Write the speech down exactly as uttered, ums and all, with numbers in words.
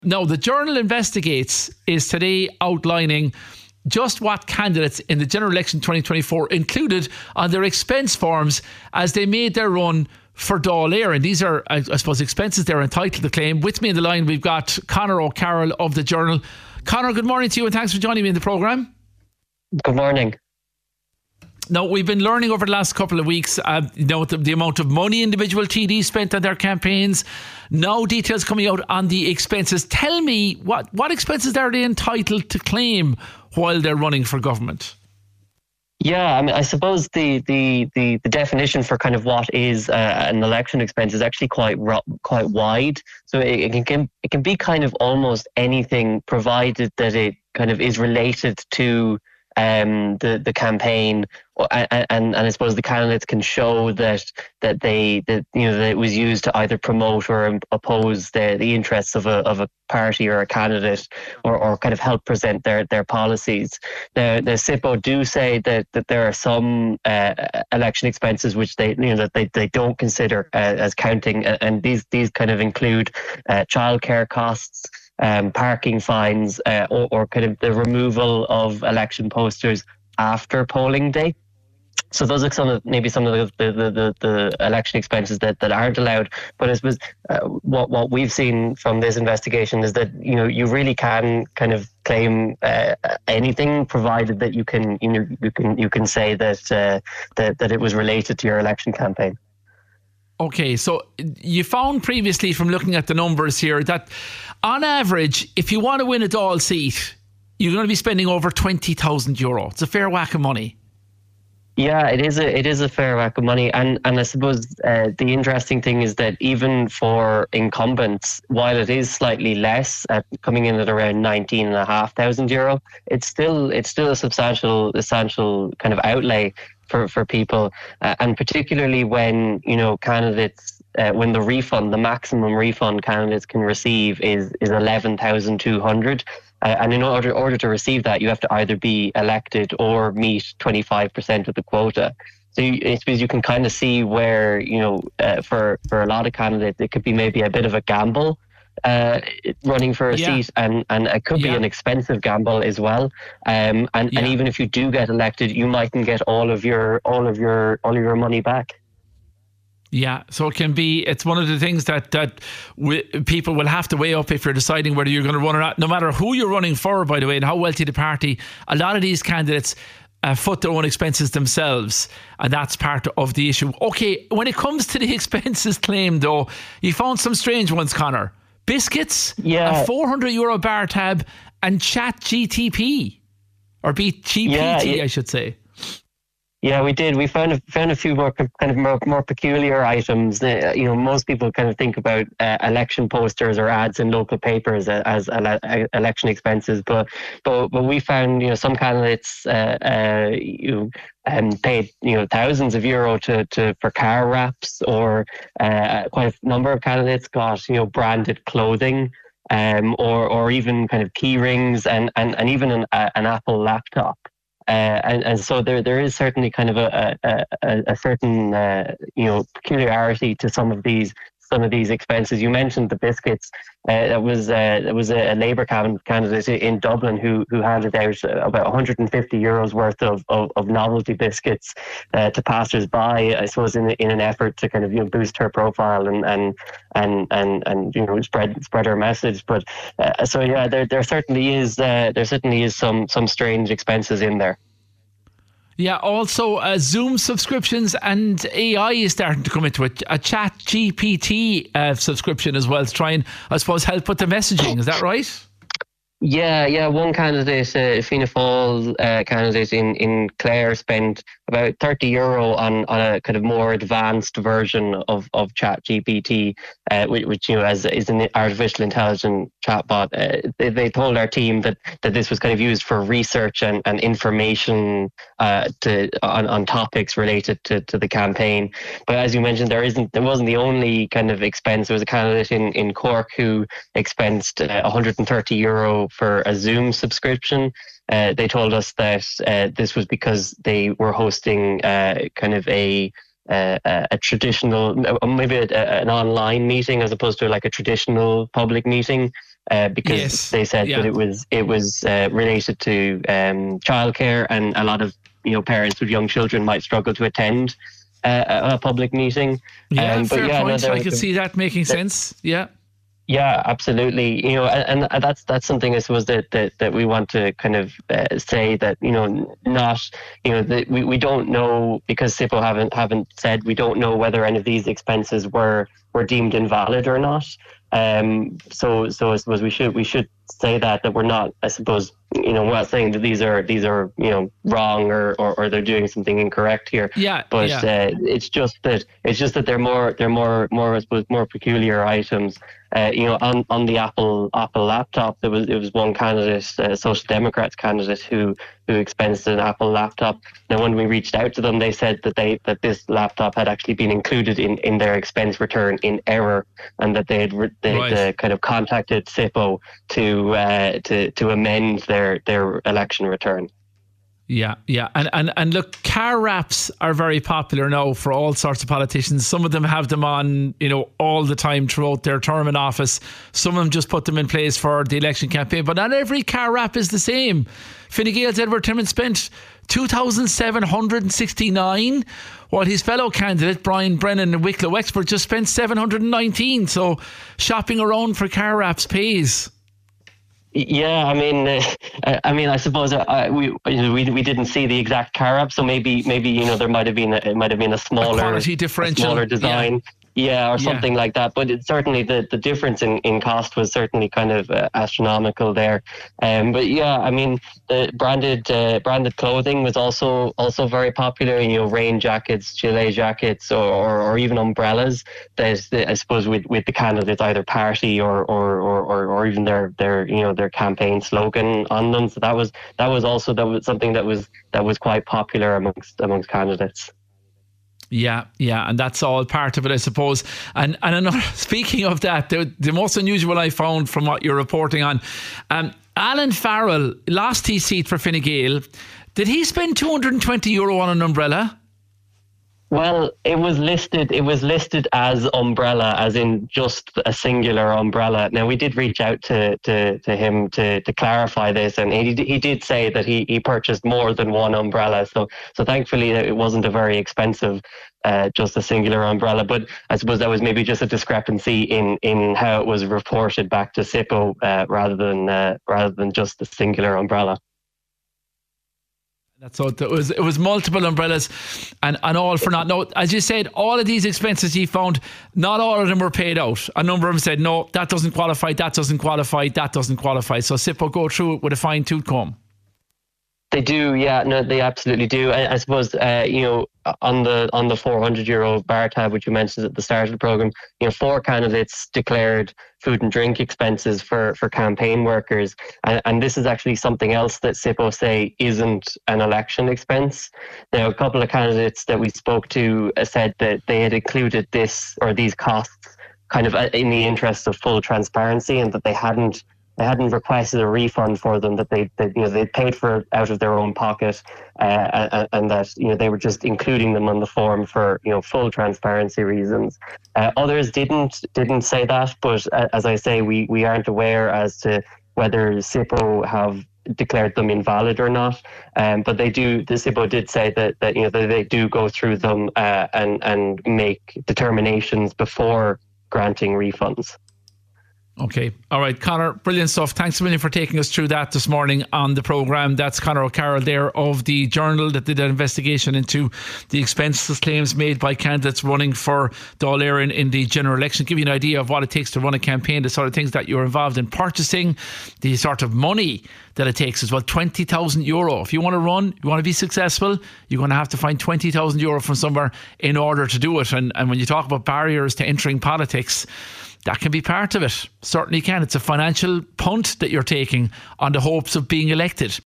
Now, the Journal Investigates is today outlining just what candidates in the general election twenty twenty-four included on their expense forms as they made their run for Dáil Éireann. And these are, I, I suppose, expenses they're entitled to claim. With me in the line, we've got Conor O'Carroll of the Journal. Conor, good morning to you and thanks for joining me in the programme. Good morning. Now, we've been learning over the last couple of weeks, uh, you know, the, the amount of money individual T Ds spent on their campaigns. Now details coming out on the expenses. Tell me, what, what expenses are they entitled to claim while they're running for government? Yeah, I mean, I suppose the the the, the definition for kind of what is uh, an election expense is actually quite quite wide. So it, it can it can be kind of almost anything, provided that it kind of is related to um, the the campaign, and, and and I suppose the candidates can show that that they that you know that it was used to either promote or oppose the the interests of a of a party or a candidate, or, or kind of help present their their policies. The the SIPO do say that that there are some uh, election expenses which they you know that they, they don't consider uh, as counting, and these these kind of include uh, childcare costs, Um, parking fines, uh, or, or kind of the removal of election posters after polling day. So those are some of maybe some of the the, the, the election expenses that, that aren't allowed. But I suppose uh, what what we've seen from this investigation is that you know you really can kind of claim uh, anything, provided that you can you know you can you can say that uh, that that it was related to your election campaign. Okay, so you found previously from looking at the numbers here that on average, if you want to win a Dáil seat, you're going to be spending over twenty thousand euro. It's a fair whack of money. Yeah, it is a it is a fair whack of money, and and I suppose uh, the interesting thing is that even for incumbents, while it is slightly less, at coming in at around nineteen and a half thousand euro, it's still it's still a substantial essential kind of outlay for for people, uh, and particularly when you know candidates. Uh, when the refund, the maximum refund candidates can receive is is eleven thousand two hundred, uh, and in order order to receive that, you have to either be elected or meet twenty-five percent of the quota. So you, I suppose you can kind of see where you know uh, for for a lot of candidates it could be maybe a bit of a gamble uh, running for a yeah. seat, and and it could yeah. be an expensive gamble as well. Um, and yeah. and even if you do get elected, you mightn't get all of your all of your all of your money back. Yeah, so it can be, it's one of the things that, that w- people will have to weigh up if you're deciding whether you're going to run or not, no matter who you're running for, by the way, and how wealthy the party. A lot of these candidates uh, foot their own expenses themselves, and that's part of the issue. Okay, when it comes to the expenses claimed, though, you found some strange ones, Conor. Biscuits, yeah. a four hundred euro bar tab, and Chat G T P, or B G P T, yeah, yeah. I should say. Yeah, we did. We found a, found a few more kind of more, more peculiar items. Uh, you know, most people kind of think about uh, election posters or ads in local papers as, as ele- election expenses, but but but we found you know some candidates uh, uh, you know, um, paid you know thousands of euro to, to for car wraps, or uh, quite a number of candidates got you know branded clothing. Um, or or even kind of key rings and, and, and even an, uh, an Apple laptop. Uh, and, and so there there is certainly kind of a a, a, a certain uh, you know peculiarity to some of these some of these expenses. You mentioned the biscuits. Uh, that was uh, that was a, a Labour candidate in Dublin who who handed out about one hundred fifty euros worth of, of, of novelty biscuits uh, to passers-by. I suppose in in an effort to kind of you know boost her profile and and and and, and you know spread spread her message. But uh, so yeah, there there certainly is uh, there certainly is some some strange expenses in there. Yeah, also uh, Zoom subscriptions, and A I is starting to come into it. A Chat G P T uh, subscription as well to try and, I suppose, help with the messaging. Is that right? Yeah, yeah. One candidate, uh, Fianna Fáil uh, candidate in, in Clare, spent about thirty euro on, on a kind of more advanced version of, of Chat G P T, uh, which, which you know as is an artificial intelligence chatbot. Uh, they, they told our team that, that this was kind of used for research and, and information uh, to on, on topics related to, to the campaign. But as you mentioned, there isn't there wasn't the only kind of expense. There was a candidate in, in Cork who expensed uh, one hundred thirty euro for a Zoom subscription. Uh, they told us that uh, this was because they were hosting uh, kind of a uh, a traditional, maybe a, a, an online meeting as opposed to like a traditional public meeting. uh, because yes. they said yeah. that it was it was uh, related to um, childcare, and a lot of you know parents with young children might struggle to attend uh, a, a public meeting. Yeah, um, but fair yeah, point. no, I could see that making there, sense. Yeah. Yeah, absolutely. You know, and, and that's that's something I suppose that that, that we want to kind of uh, say that you know not you know that we, we don't know, because S I P O haven't haven't said, we don't know whether any of these expenses were were deemed invalid or not. Um, so so I suppose we should we should say that that we're not, I suppose, you know, we're not saying that these are these are you know wrong or or, or they're doing something incorrect here. Yeah, but yeah. Uh, it's just that it's just that they're more they're more more I suppose more peculiar items. Uh, you know, on, on the Apple Apple laptop, there was it was one candidate, a Social Democrats candidate, who who expensed an Apple laptop. Now, when we reached out to them, they said that they that this laptop had actually been included in, in their expense return in error, and that they had re- they Right. uh, kind of contacted S I P O to uh, to to amend their their election return. Yeah, yeah. And, and and look, car wraps are very popular now for all sorts of politicians. Some of them have them on, you know, all the time throughout their term in office. Some of them just put them in place for the election campaign. But not every car wrap is the same. Fine Gael's Edward Timmins spent two thousand seven hundred sixty-nine, while his fellow candidate, Brian Brennan in Wicklow Wexford, just spent seven hundred nineteen. So shopping around for car wraps pays. Yeah, I mean, uh, I mean, I suppose uh, we we we didn't see the exact car wrap, so maybe maybe you know there might have been a, it might have been a smaller a quality differential, a smaller design. Yeah. Yeah, or something yeah. like that. But it's certainly the, the difference in, in cost was certainly kind of uh, astronomical there. Um, but yeah, I mean, the branded uh, branded clothing was also also very popular. You know, rain jackets, gilet jackets, or, or, or even umbrellas. That I suppose with, with the candidates either party or or, or, or or even their their you know their campaign slogan on them. So that was that was also that was something that was that was quite popular amongst amongst candidates. Yeah, yeah, and that's all part of it, I suppose. And and another, speaking of that, the, the most unusual I found from what you're reporting on, um, Alan Farrell lost his seat for Fine Gael. Did he spend two hundred twenty euro on an umbrella? Well, it was listed. It was listed as umbrella, as in just a singular umbrella. Now, we did reach out to to, to him to, to clarify this, and he he did say that he, he purchased more than one umbrella. So so thankfully, it wasn't a very expensive, uh, just a singular umbrella. But I suppose that was maybe just a discrepancy in, in how it was reported back to S I P O, uh, rather than uh, rather than just a singular umbrella. That's so it was. It was multiple umbrellas, and, and all for naught. No, as you said, all of these expenses you found, not all of them were paid out. A number of them said, no, that doesn't qualify, that doesn't qualify, that doesn't qualify. So S I P O go through it with a fine tooth comb. They do, yeah, no, they absolutely do. I, I suppose, uh, you know, on the on the four hundred euro bar tab, which you mentioned at the start of the program, you know, four candidates declared food and drink expenses for, for campaign workers, and, and this is actually something else that S I P O say isn't an election expense. Now, a couple of candidates that we spoke to uh, said that they had included this or these costs kind of in the interest of full transparency, and that they hadn't. They hadn't requested a refund for them, that they, they you know, they paid for it out of their own pocket, uh, and, and that you know they were just including them on the form for you know full transparency reasons. Uh, others didn't didn't say that, but uh, as I say, we, we aren't aware as to whether S I P O have declared them invalid or not. Um, but they do. The S I P O did say that that you know that they do go through them uh, and and make determinations before granting refunds. Okay. All right, Conor, brilliant stuff. Thanks a million for taking us through that this morning on the programme. That's Conor O'Carroll there of the Journal that did an investigation into the expenses claims made by candidates running for Dáil Éireann in the general election. Give you an idea of what it takes to run a campaign, the sort of things that you're involved in purchasing, the sort of money that it takes as well. twenty thousand euro. If you want to run, you want to be successful, you're going to have to find twenty thousand euro from somewhere in order to do it. And, and when you talk about barriers to entering politics, that can be part of it. Certainly can. It's a financial punt that you're taking on the hopes of being elected.